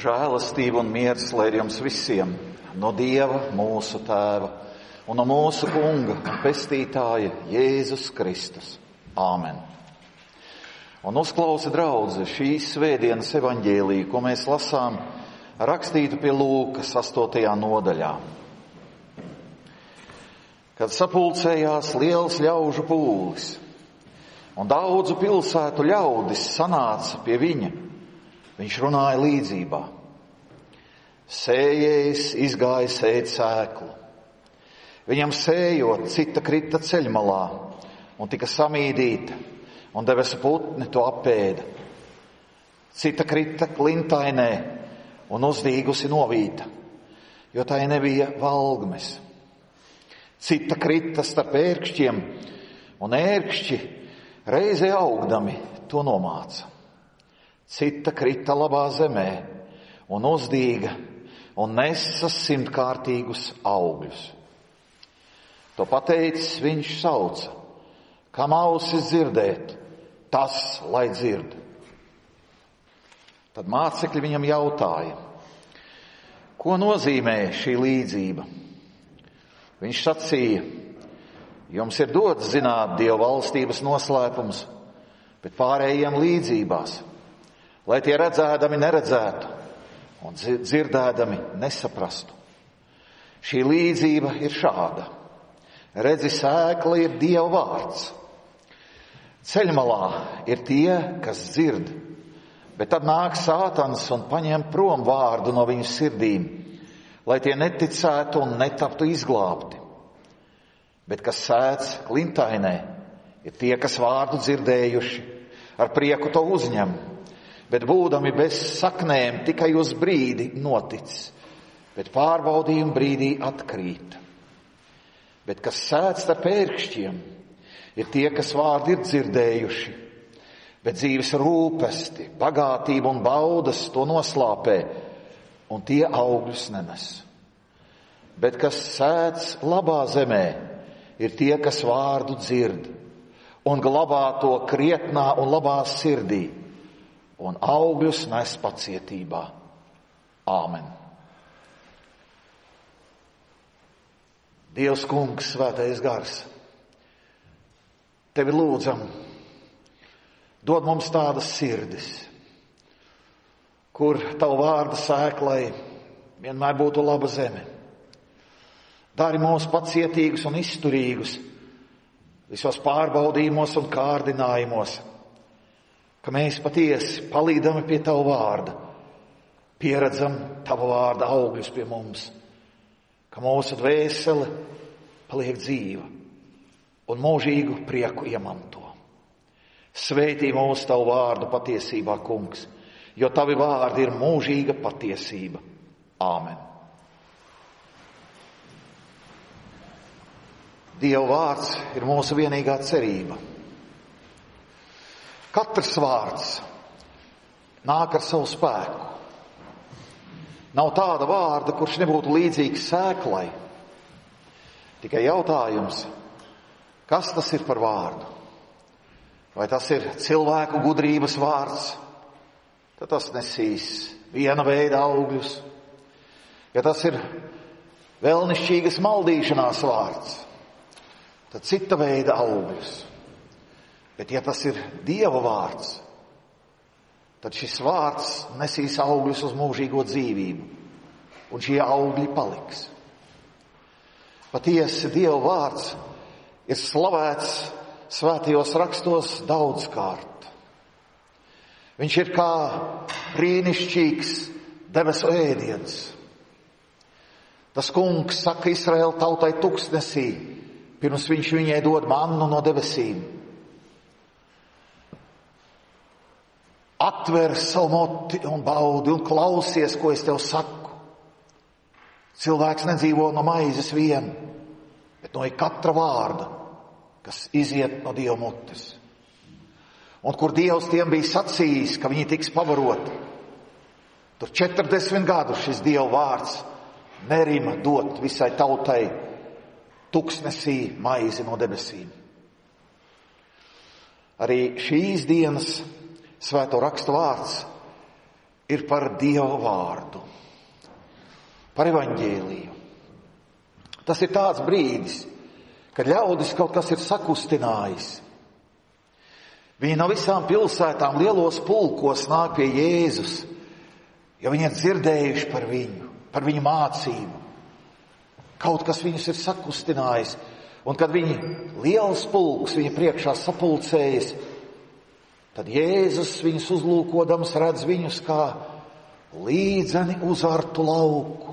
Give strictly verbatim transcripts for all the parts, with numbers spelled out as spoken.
Žēlastība un miers, lai ir jums visiem, no Dieva, mūsu Tēva, un no mūsu Kunga un Pestītāja Jēzus Kristus. Āmen. Un uzklausa draudze šīs svētdienas evaņģēliju, ko mēs lasām, rakstītu pie Lūkas astotajā nodaļā. Kad sapulcējās liels ļaužu pūlis, un daudzu pilsētu ļaudis sanāca pie viņa, viņš runāja līdzībā. Sējējs izgāja sēt sēklu. Viņam sējot, cita krita ceļmalā un tika samīdīta, un debesu putni to apēda. Cita krita klintainē un uzdīgusi novīta, jo tai nebija valgmes. Cita krita starp ērkšķiem, un ērkšķi reizē augdami to nomāca. Cita krita labā zemē un uzdīga un nesa simtkārtīgus augļus. To pateicis viņš sauca, kam ausis dzirdēt, tas lai dzird. Tad mācekļi viņam jautāja, ko nozīmē šī līdzība? Viņš sacīja, jums ir dots zināt Dieva valstības noslēpums, bet pārējiem līdzībās, lai tie redzēdami neredzētu un dzirdēdami nesaprastu. Šī līdzība ir šāda. Redzi, sēkla ir Dieva vārds. Ceļmalā ir tie, kas dzird, bet tad nāk Sātans un paņem prom vārdu no viņu sirdīm, lai tie neticētu un netaptu izglābti. Bet kas sēts klintainē, ir tie, kas vārdu dzirdējuši, ar prieku to uzņem, bet būdami bez saknēm tikai uz brīdi notic, bet pārbaudījuma brīdī atkrīt. Bet kas sēts starp ērkšķiem, ir tie, kas vārdu ir dzirdējuši, bet dzīves rūpesti, bagātība un baudas to noslāpē, un tie augļus nenes. Bet kas sēts labā zemē, ir tie, kas vārdu dzird, un glabā to krietnā un labā sirdī, un augļus nes pacietībā. Āmen. Dievs Kungs, svētais gars, tevi lūdzam, dod mums tādas sirdis, kur tavu vārdu sēklai vienmēr būtu laba zeme. Dari mūs pacietīgus un izturīgus visos pārbaudījumos un kārdinājumos, ka mēs patiesi palīdami pie tavu vārda, pieredzam tavu vārda augļus pie mums, ka mūsu dvēsele paliek dzīva un mūžīgu prieku iemanto. Svētī mūsu tavu vārdu patiesībā, Kungs, jo tavi vārdi ir mūžīga patiesība. Āmen. Dieva vārds ir mūsu vienīgā cerība. Katrs vārds nāk ar savu spēku. Nav tāda vārda, kurš nebūtu līdzīgs sēklai. Tikai jautājums, kas tas ir par vārdu? Vai tas ir cilvēku gudrības vārds? Tad tas nesīs viena veida augļus. Ja tas ir vēlnišķīgas maldīšanās vārds, tad cita veida augļus. Bet ja tas ir Dieva vārds, tad šis vārds nesīs augļus uz mūžīgo dzīvību, un šie augļi paliks. Patiesi Dieva vārds ir slavēts svētajos rakstos daudzkārt. Viņš ir kā brīnišķīgs debesu ēdiens. Tas Kungs saka Izraēla tautai tuksnesī, pirms viņš viņai dod mannu no debesīm. Atver savu moti un baudi un klausies, ko es tev saku. Cilvēks nedzīvo no maizes vien, bet no katra vārda, kas iziet no Dieva mutes. Un kur Dievs tiem bija sacījis, ka viņi tiks pavaroti, tur četrdesmit gadu šis Dieva vārds nerima dot visai tautai tuksnesī maizi no debesīm. Arī šīs dienas svēto rakstu vārds ir par Dieva vārdu, par evaņģēliju. Tas ir tāds brīdis, kad ļaudis kaut kas ir sakustinājis. Viņi no visām pilsētām lielos pulkos nāk pie Jēzus, jo viņi ir dzirdējuši par viņu, par viņu mācību. Kaut kas viņus ir sakustinājis, un kad viņi liels pulks viņa priekšā sapulcējas, tad Jēzus viņus uzlūkodams redz viņus kā līdzeni uzartu lauku.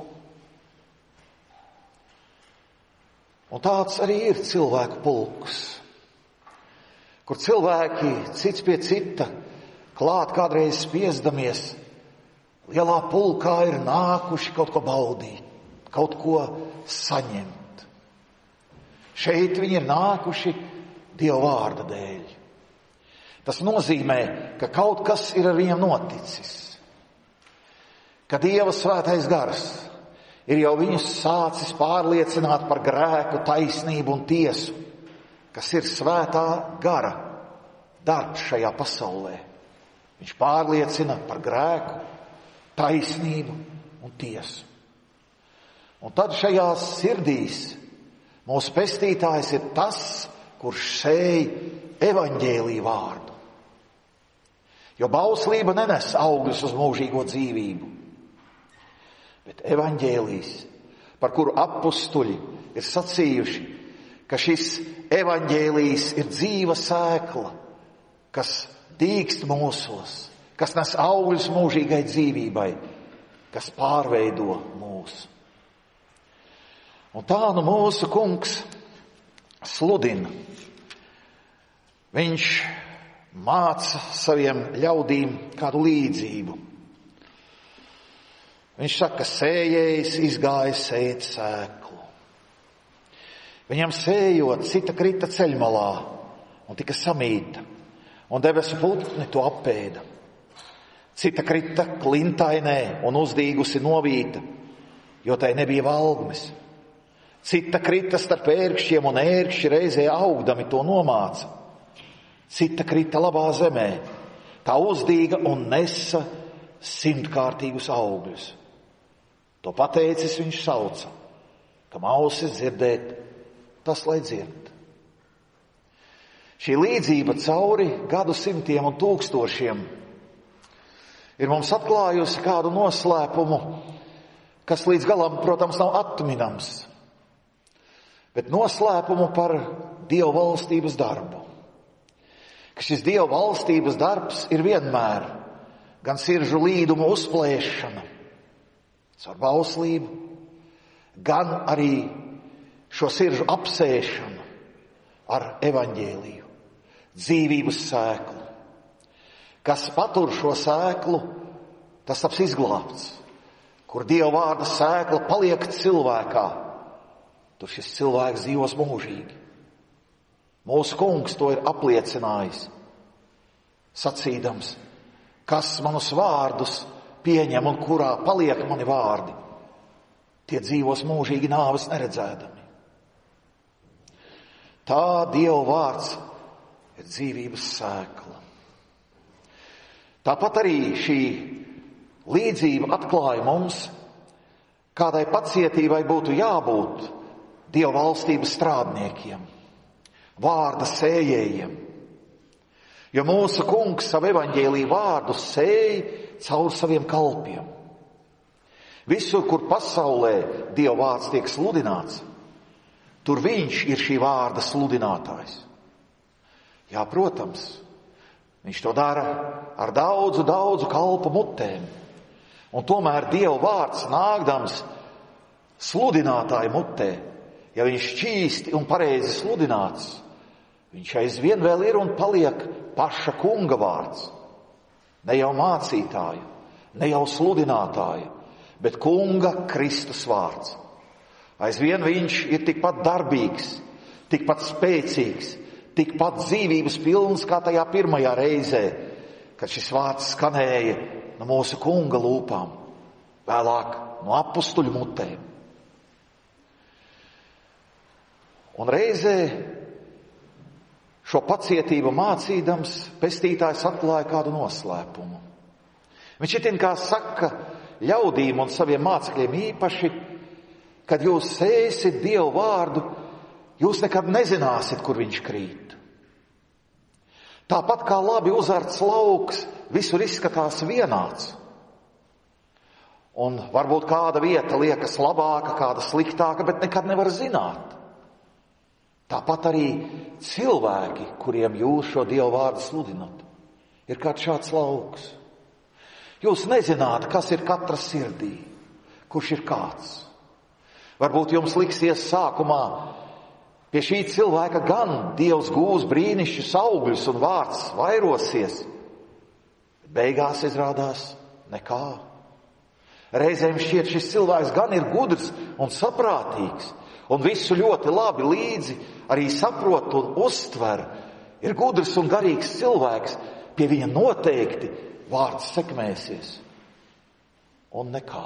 Un tāds arī ir cilvēku pulks, kur cilvēki cits pie cita klāt kādreiz spiezdamies, lielā pulkā ir nākuši kaut ko baudīt, kaut ko saņemt. Šeit viņi ir nākuši Dieva vārda dēļ. Tas nozīmē, ka kaut kas ir ar viņiem noticis, ka Dieva svētais gars ir jau viņus sācis pārliecināt par grēku, taisnību un tiesu, kas ir svētā gara darbs šajā pasaulē. Viņš pārliecina par grēku, taisnību un tiesu. Un tad šajās sirdīs mūsu pestītājs ir tas, kurš sēj evaņģēliju vārdu. Jo bauslība nenes augļus uz mūžīgo dzīvību. Bet evaņģēlijs, par kuru apustuļi ir sacījuši, ka šis evaņģēlijs ir dzīva sēkla, kas dīkst mūsos, kas nes augļus mūžīgai dzīvībai, kas pārveido mūsu. Un tā nu mūsu kungs sludina. Viņš māca saviem ļaudīm kādu līdzību. Viņš saka, ka sējējs izgāja sēt sēklu. Viņam sējot, cita krita ceļmalā un tika samīta, un debesu putni to apēda. Cita krita klintainē un uzdīgusi novīta, jo tai nebija valgmes. Cita krita starp ērkšķiem, un ērkšķi reizē augdami to nomāca. Cita krita labā zemē, tā uzdīga un nesa simtkārtīgus augļus. To pateicis viņš sauca, kam ausis dzirdēt, tas lai dzird. Šī līdzība cauri gadu simtiem un tūkstošiem ir mums atklājusi kādu noslēpumu, kas līdz galam, protams, nav atminams, bet noslēpumu par Dieva valstības darbu. Ka šis Dieva valstības darbs ir vienmēr gan sirdžu līdumu uzplēšana caur bauslību, gan arī šo sirdžu apsēšanu ar evaņģēliju, dzīvības sēklu. Kas patur šo sēklu, tas taps izglābts. Kur Dieva vārda sēkla paliek cilvēkā, tur šis cilvēks dzīvos mūžīgi. Mūsu kungs to ir apliecinājis, sacīdams, kas manus vārdus pieņem un kurā paliek mani vārdi, tie dzīvos mūžīgi nāves neredzēdami. Tā Dieva vārds ir dzīvības sēkla. Tāpat arī šī līdzība atklāja mums, kādai pacietībai būtu jābūt Dieva valstības strādniekiem, vārda sējējiem. Jo mūsu kungs savu evaņģēliju vārdu sēj caur saviem kalpiem. Visur, kur pasaulē Dieva vārds tiek sludināts, tur viņš ir šī vārda sludinātājs. Jā, protams, viņš to dara ar daudzu, daudzu kalpu mutēm. Un tomēr Dieva vārds nākdams sludinātāju mutē, ja viņš šķīsti un pareizi sludināts, viņš aizvien vēl ir un paliek paša kunga vārds. Ne jau mācītāju, ne jau sludinātāju, bet kunga Kristus vārds. Aizvien viņš ir tikpat darbīgs, tikpat spēcīgs, tikpat dzīvības pilns kā tajā pirmajā reizē, kad šis vārds skanēja no mūsu kunga lūpām, vēlāk no apustuļu mutēm. Un reizē šo pacietību mācīdams, pestītājs atklāja kādu noslēpumu. Viņš itin kā saka ļaudīm un saviem mācekļiem īpaši, kad jūs sēsit Dievu vārdu, jūs nekad nezināsiet, kur viņš krīt. Tāpat kā labi uzarts lauks, visur izskatās vienāds. Un varbūt kāda vieta liekas labāka, kāda sliktāka, bet nekad nevar zināt. Tāpat arī cilvēki, kuriem jūs šo Dievu vārdu sludinat, ir kāds šāds lauks. Jūs nezināt, kas ir katra sirdī, kurš ir kāds. Varbūt jums liksies sākumā, pie šī cilvēka gan Dievs gūs brīnišķus augļus un vārds vairosies. Beigās izrādās nekā. Reizēm šķiet, šis cilvēks gan ir gudrs un saprātīgs, un visu ļoti labi līdzi arī saprot un uztver. Ir gudrs un garīgs cilvēks, pie viņa noteikti vārds sekmēsies. Un nekā.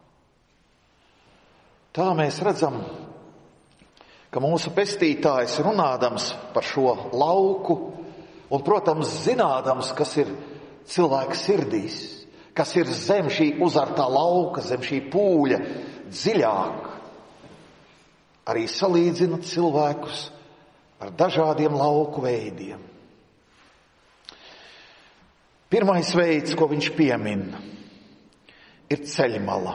Tā mēs redzam, ka mūsu pestītājs runādams par šo lauku un, protams, zinādams, kas ir cilvēka sirdīs, kas ir zem šī uzartā lauka, zem šī pūļa dziļāk, arī salīdzina cilvēkus ar dažādiem lauku veidiem. Pirmais veids, ko viņš piemin, ir ceļmala.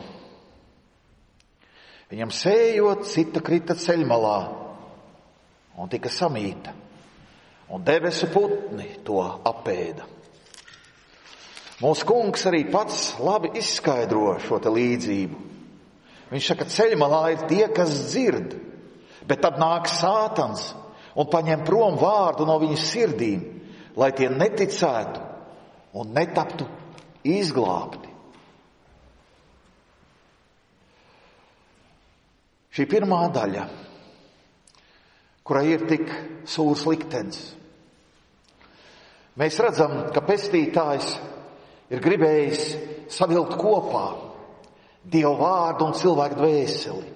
Viņam sējot, cita krita ceļmalā un tika samīta, un debesu putni to apēda. Mūsu kungs arī pats labi izskaidro šo te līdzību. Viņš saka, ceļmalā ir tie, kas dzird, bet tad nāk Sātans un paņem prom vārdu no viņu sirdīm, lai tie neticētu un netaptu izglābti. Šī pirmā daļa, kurai ir tik sūrs liktenis. Mēs redzam, ka pestītājs ir gribējis savilkt kopā Dievu vārdu un cilvēku dvēseli.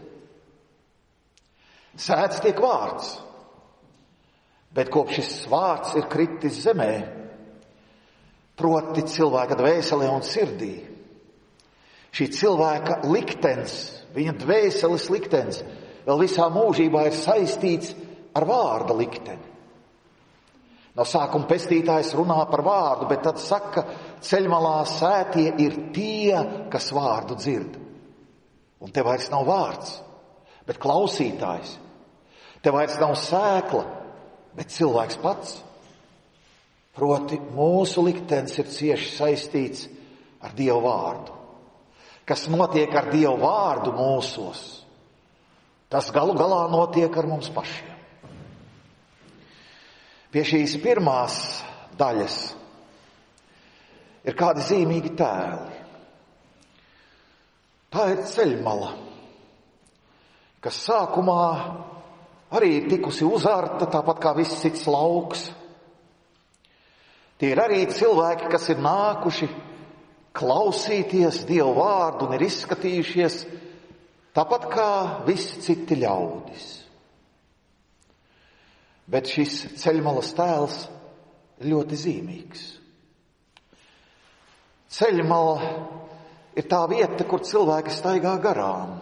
Sēts tiek vārds, bet kopš šis vārds ir kritis zemē, proti cilvēka dvēselē un sirdī. Šī cilvēka liktenis, viņa dvēseles liktenis, vēl visā mūžībā ir saistīts ar vārda likteni. No sākuma pestītājs runā par vārdu, bet tad saka, ceļmalā sētie ir tie, kas vārdu dzird. Un te vairs nav vārds, bet klausītājs. Te vairs nav sēkla, bet cilvēks pats. Proti mūsu liktenis ir cieši saistīts ar Dievu vārdu. Kas notiek ar Dievu vārdu mūsos, tas galu galā notiek ar mums pašiem. Pie šīs pirmās daļas ir kādi zīmīgi tēli. Tā ir ceļmala, kas sākumā arī ir tikusi uzarta, tāpat kā viss cits lauks. Tie ir arī cilvēki, kas ir nākuši klausīties Dievu vārdu un ir izskatījušies tāpat kā visi citi ļaudis. Bet šis ceļmalas tēls ir ļoti zīmīgs. Ceļmala ir tā vieta, kur cilvēki staigā garām,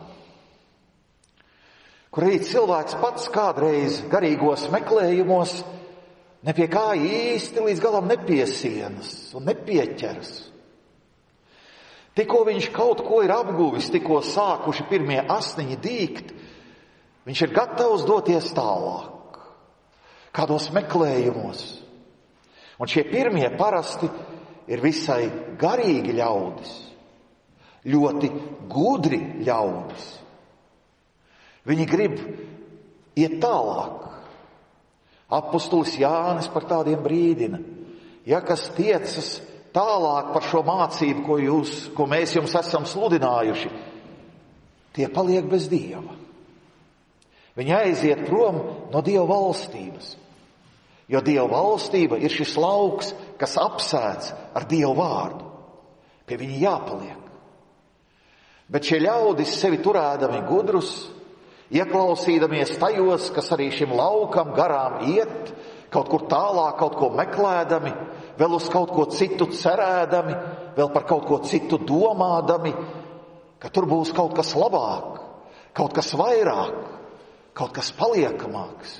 kur arī cilvēks pats kādreiz garīgos meklējumos ne pie kā īsti līdz galam nepiesienas un nepieķeras. Tikko viņš kaut ko ir apguvis, tikko sākuši pirmie asniņi dīgt, viņš ir gatavs doties tālāk, kādos meklējumos. Un šie pirmie parasti ir visai garīgi ļaudis, ļoti gudri ļaudis. Viņi grib iet tālāk. Apostolis Jānis par tādiem brīdina. Ja kas tiecas tālāk par šo mācību, ko, jūs, ko mēs jums esam sludinājuši, tie paliek bez Dieva. Viņi aiziet prom no Dieva valstības. Jo Dieva valstība ir šis lauks, kas apsēts ar Dieva vārdu. Pie viņa jāpaliek. Bet šie ļaudis sevi turēdami gudrus, ieklausīdamies tajos, kas arī šim laukam garām iet, kaut kur tālāk, kaut ko meklēdami, vēl uz kaut ko citu cerēdami, vēl par kaut ko citu domādami, ka tur būs kaut kas labāk, kaut kas vairāk, kaut kas paliekamāks.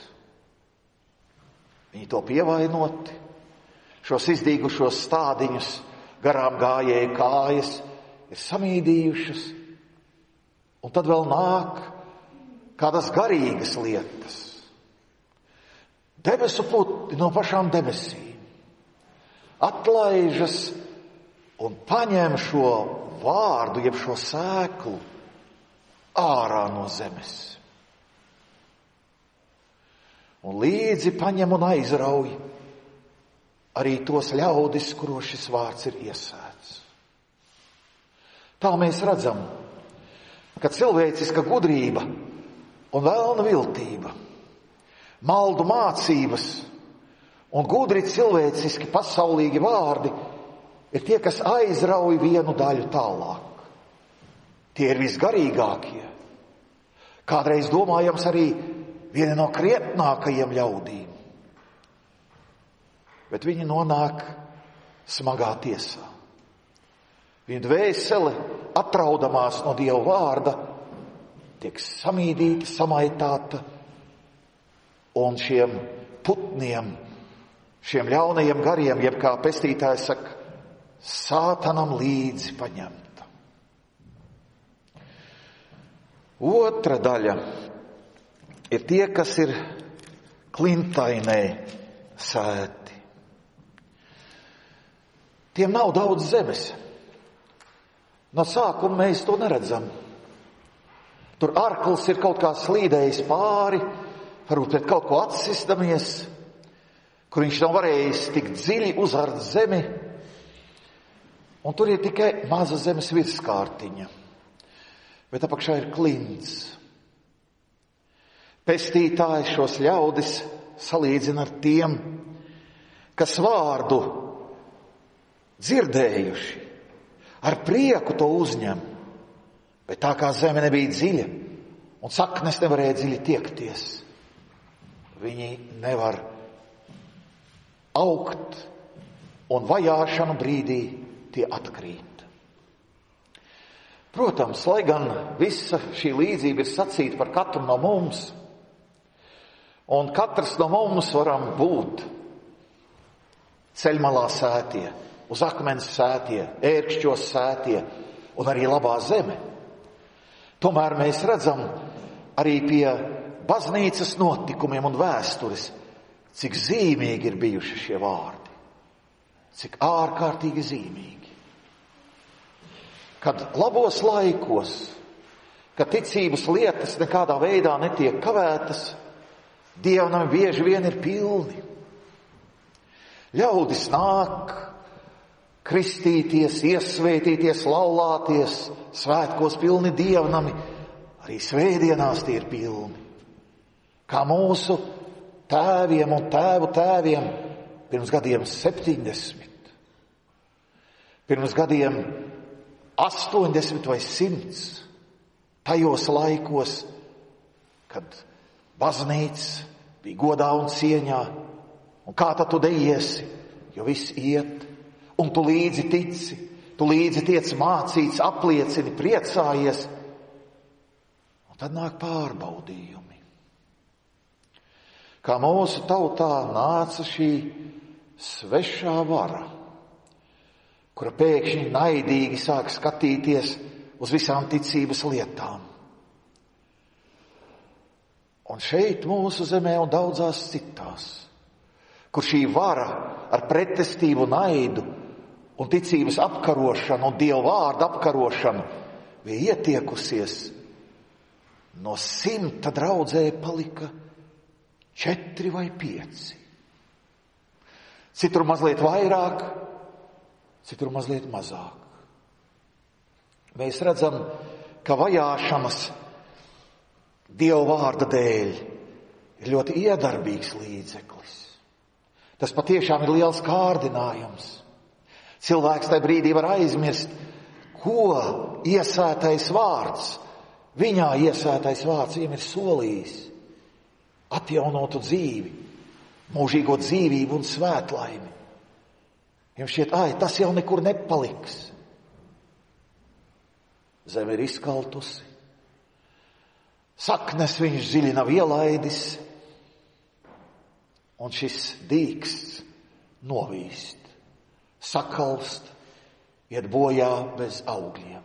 Viņi to pievainoti, šos izdīgušos stādiņus, garām gājēju kājas ir samīdījušas, un tad vēl nāk kādas garīgas lietas. Debesu putni no pašām debesīm atlaižas un paņem šo vārdu, jeb šo sēklu ārā no zemes. Un līdzi paņem un aizrauj arī tos ļaudis, kuros šis vārds ir iesēts. Tā mēs redzam, ka cilvēciska gudrība un vēlna viltība, maldu mācības un gudri cilvēciski pasaulīgi vārdi ir tie, kas aizrauj vienu daļu tālāk. Tie ir visgarīgākie. Kādreiz domājams arī vieni no krietnākajiem ļaudīm. Bet viņi nonāk smagā tiesā. Viņa dvēsele, atraudamās no Dieva vārda, tiek samīdīta, samaitāta, un šiem putniem, šiem ļaunajiem gariem, jeb kā pestītājs saka, sātanam līdzi paņemta. Otra daļa ir tie, kas ir klintainē sēti. Tiem nav daudz zemes. No sākuma mēs to neredzam. Tur arkls ir kaut kā slīdējis pāri, varbūt pret kaut ko atsistamies, kur viņš nav varējis tik dziļi uzart zemi, un tur ir tikai maza zemes virskārtiņa, bet apakšā ir klints. Pestītājs šos ļaudis salīdzina ar tiem, kas vārdu dzirdējuši, ar prieku to uzņem, bet tā kā zeme nebija dziļa un saknes nevarēja dziļi tiekties, viņi nevar augt, un vajāšanu brīdī tie atkrīt. Protams, lai gan visa šī līdzība ir sacīta par katru no mums, un katrs no mums varam būt ceļmalā sētie, uz akmens sētie, ērkšķos sētie un arī labā zeme. Tomēr mēs redzam arī pie baznīcas notikumiem un vēstures, cik zīmīgi ir bijuši šie vārdi, cik ārkārtīgi zīmīgi. Kad labos laikos, kad ticības lietas nekādā veidā netiek kavētas, dievnami bieži vien ir pilni. Ļaudis nāk kristīties, iesvētīties, laulāties, svētkos pilni dievnami, arī svētdienās tie ir pilni. Kā mūsu tēviem un tēvu tēviem pirms gadiem septiņdesmit, pirms gadiem astoņdesmit vai simts, tajos laikos, kad baznīca bija godā un cieņā, un kā tad tu deiesi, jo viss iet, un tu līdzi tici, tu līdzi tiec mācīts, apliecini, priecājies, un tad nāk pārbaudījumi. Kā mūsu tautā nāca šī svešā vara, kura pēkšņi naidīgi sāk skatīties uz visām ticības lietām. Un šeit mūsu zemē un daudzās citās, kur šī vara ar pretestību, naidu un ticības apkarošanu un Dieva vārdu apkarošanu bija ietiekusies, no simta draudzē palika četri vai pieci. Citur mazliet vairāk, citur mazliet mazāk. Mēs redzam, ka vajāšanas Dieva vārda dēļ ir ļoti iedarbīgs līdzeklis. Tas patiešām ir liels kārdinājums. Cilvēks tajā brīdī var aizmirst, ko iesētais vārds, viņā iesētais vārds viņam ir solījis. Atjaunotu dzīvi, mūžīgo dzīvību un svētlaimi. Jums šķiet, ai, tas jau nekur nepaliks. Zeme ir izkaltusi. Saknes viņš dziļi nav ielaidis. Un šis dīksts novīst, sakalst, iet bojā bez augļiem.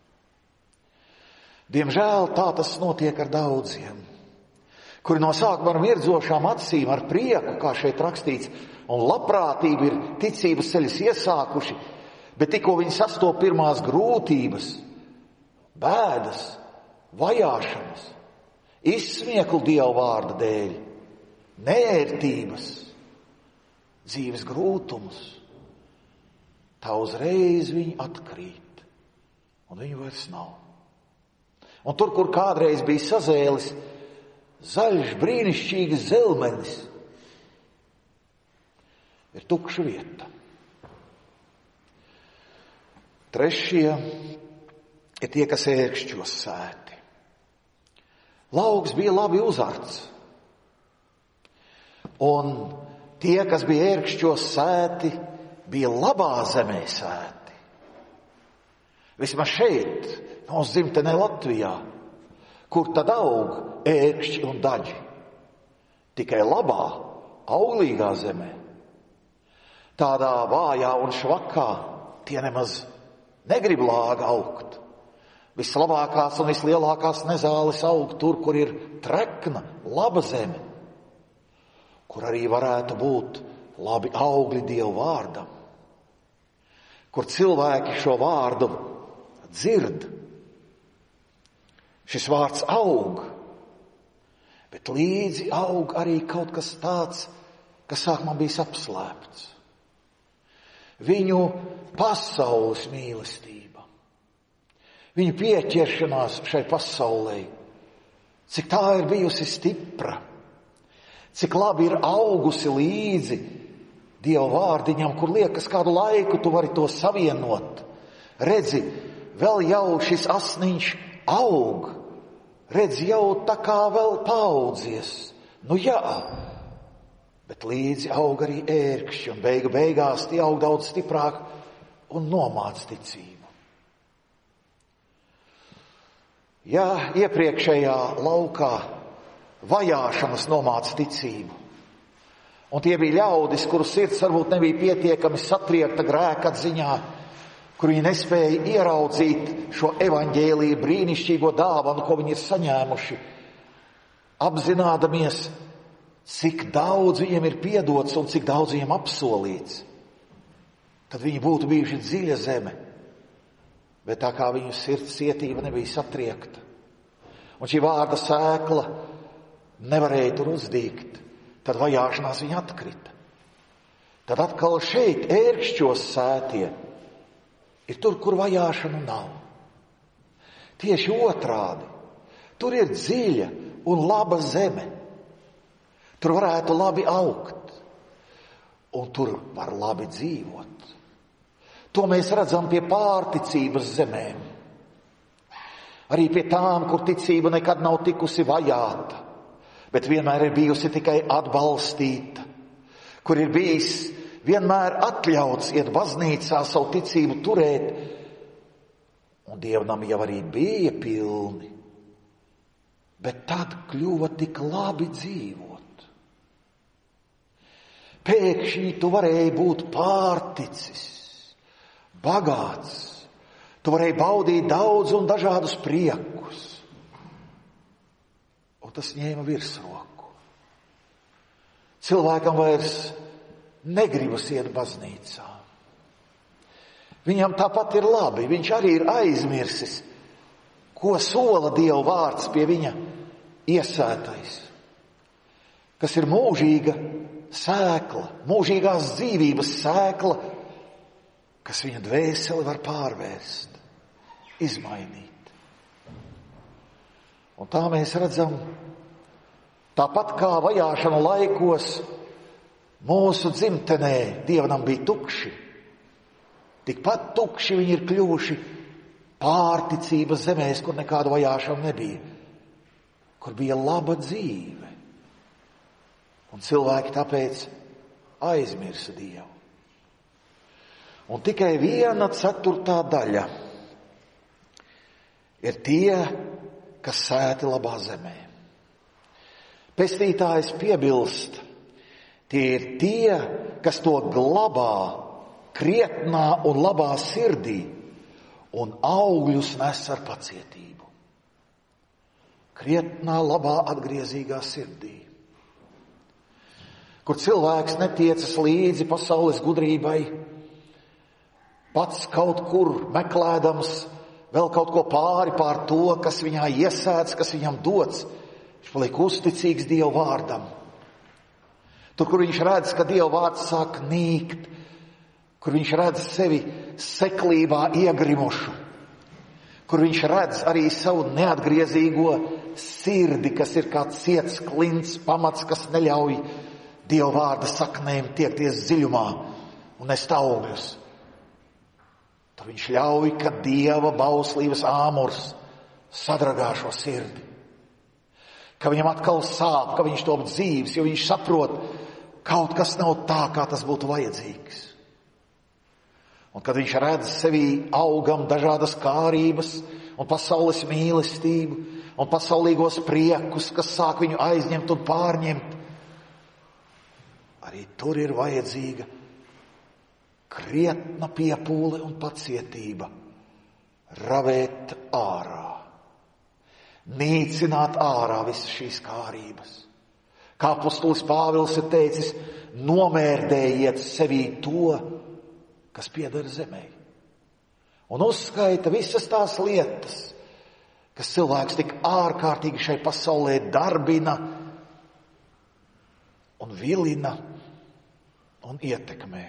Diemžēl tā tas notiek ar daudziem, kuri no sākuma ar mirdzošām acīm, ar prieku, kā šeit rakstīts, un labprātību ir ticības ceļus iesākuši, bet tikko viņi sastop pirmās grūtības, bēdas, vajāšanas, izsmieklu Dieva vārda dēļ, neērtības, dzīves grūtumus, tā uzreiz viņi atkrīt, un viņu vairs nav. Un tur, kur kādreiz bija sazēlis, zaļš, brīnišķīgs zelmenis, ir tukša vieta. Trešie ir tie, kas ērkšķos sēti. Lauks bija labi uzarts. Un tie, kas bija ērkšķos sēti, bija labā zemē sēti. Vismaz šeit, mūsu dzimtenē Latvijā, kur tad aug ērkšķi un daļi. Tikai labā, auglīgā zemē. Tādā vājā un švakā tie nemaz negrib lāga augt. Vislabākās un vislielākās nezāles aug tur, kur ir trekna, laba zeme, kur arī varētu būt labi augļi Dieva vārdam, kur cilvēki šo vārdu dzird. Šis vārds aug, bet līdzi aug arī kaut kas tāds, kas sākumā bija apslēpts. Viņu pasaules mīlestība, viņu pieķeršanās šai pasaulē, cik tā ir bijusi stipra, cik labi ir augusi līdzi Dieva vārdiņam, kur liekas kādu laiku tu vari to savienot. Redzi, vēl jau šis asniņš aug, redzi, jau tā kā vēl paaudzies. Nu jā, bet līdzi aug arī ērkšķi, un beigu beigās tie aug daudz stiprāk un nomāc ticību. Ja iepriekšējā laukā vajāšanas nomāca ticību, un tie bija ļaudis, kuru sirds varbūt nebija pietiekami satriekta grēkatziņā, kur viņi nespēja ieraudzīt šo evaņģēliju brīnišķīgo dāvanu, ko viņi ir saņēmuši, apzinādamies, cik daudz viņiem ir piedots un cik daudz viņiem apsolīts. Tad viņi būtu bijuši dziļa zeme, bet tā kā viņu sirds cietība nebija satriekta, un šī vārda sēkla nevarēja tur uzdīgt, tad vajāšanās viņa atkrita. Tad atkal šeit ērkšķos sētie ir tur, kur vajāšanu nav. Tieši otrādi, tur ir dziļa un laba zeme. Tur varētu labi augt, un tur var labi dzīvot. To mēs redzam pie pārticības zemēm. Arī pie tām, kur ticība nekad nav tikusi vajāta, bet vienmēr ir bijusi tikai atbalstīta, kur ir bijis vienmēr atļauts iet baznīcā savu ticību turēt, un dievnam jau arī bija pilni, bet tad kļuva tik labi dzīvot. Pēkšņi tu varēji būt pārticis, bagāts, tu varēji baudīt daudz un dažādus priekus. Un tas ņēma virsroku. Cilvēkam vairs negribas iet baznīcā. Viņam tāpat ir labi, viņš arī ir aizmirsis, ko sola Dieva vārds pie viņa iesētais, kas ir mūžīga sēkla, mūžīgās dzīvības sēkla, kas viņa dvēseli var pārvērst, izmainīt. Un tā mēs redzam, tāpat kā vajāšanu laikos mūsu dzimtenē dievnam bija tukši, tikpat tukši viņi ir kļuvuši pārticības zemēs, kur nekādu vajāšanu nebija, kur bija laba dzīve. Un cilvēki tāpēc aizmirsa Dievu. Un tikai viena ceturtā daļa ir tie, kas sēti labā zemē. Pestītājs piebilst, tie ir tie, kas to glabā krietnā un labā sirdī un augļus nes ar pacietību. Krietnā, labā, atgriezīgā sirdī, kur cilvēks netiecas līdzi pasaules gudrībai, pats kaut kur meklēdams vēl kaut ko pāri pār to, kas viņā iesēdz, kas viņam dots, viņš paliek uzticīgs Dieva vārdam. Tur, kur viņš redz, ka Dieva vārds sāk nīkt, kur viņš redz sevi seklībā iegrimušu, kur viņš redz arī savu neatgriezīgo sirdi, kas ir kā ciets klints pamats, kas neļauj Dieva vārda saknēm tiekties dziļumā un nest augļus. Tur viņš ļauj, ka Dieva bauslības āmurs sadragā šo sirdi. Ka viņam atkal sāp, ka viņš top dzīves, jo viņš saprot, kaut kas nav tā, kā tas būtu vajadzīgs. Un kad viņš redz sevī augam dažādas kārības un pasaules mīlestību un pasaulīgos priekus, kas sāk viņu aizņemt un pārņemt, arī tur ir vajadzīga krietna piepūle un pacietība, ravēt ārā, nīcināt ārā visas šīs kārības. Kā apostolis Pāvils ir teicis, nomērdējiet sevī to, kas pieder zemē. Un uzskaita visas tās lietas, kas cilvēks tik ārkārtīgi šai pasaulē darbina un vilina un ietekmē.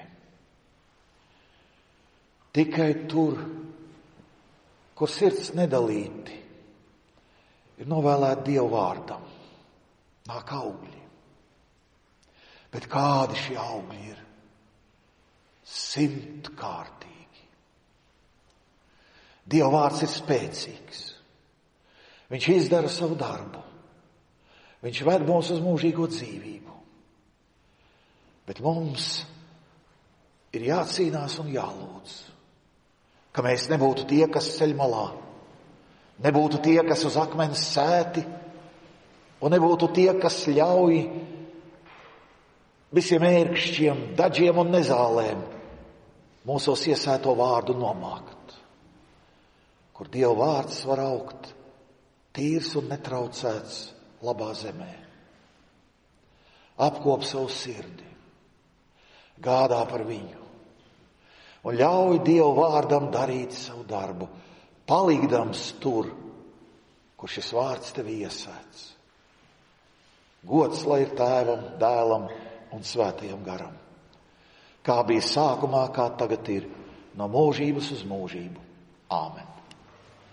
Tikai tur, kur sirds nedalīti, ir novēlēti Dieva vārdam, nāk augļi. Bet kādi šie augļi ir? Simtkārtīgi. Dieva vārds ir spēcīgs. Viņš izdara savu darbu. Viņš ved mūs uz mūžīgo dzīvību. Bet mums ir jācīnās un jālūdz, ka mēs nebūtu tie, kas ceļ malā, nebūtu tie, kas uz akmens sēti, un nebūtu tie, kas ļauj visiem ērkšķiem, daļiem un nezālēm mūsos iesēto vārdu nomākt, kur Dieva vārds var augt tīrs un netraucēts labā zemē. Apkop savu sirdi, gādā par viņu un ļauj Dieva vārdam darīt savu darbu, palikdams tur, kur šis vārds tevi iesēts. Gods lai ir Tēvam, Dēlam un Svētajam garam, kā bija sākumā, kā tagad ir, no mūžības uz mūžību. Āmen.